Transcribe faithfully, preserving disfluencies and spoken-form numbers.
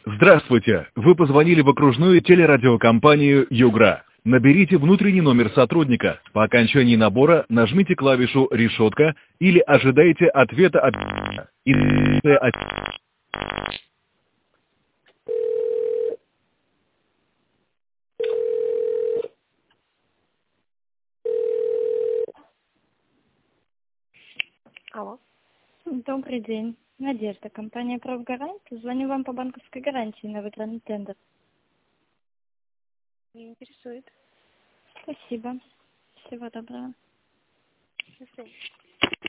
Здравствуйте! Вы позвонили в окружную телерадиокомпанию «Югра». Наберите внутренний номер сотрудника. По окончании набора нажмите клавишу «Решетка» или ожидайте ответа от... Алло. Добрый день. Надежда, компания «Профгарант». Звоню вам по банковской гарантии на выигранный тендер. Не интересует. Спасибо. Всего доброго. До свидания.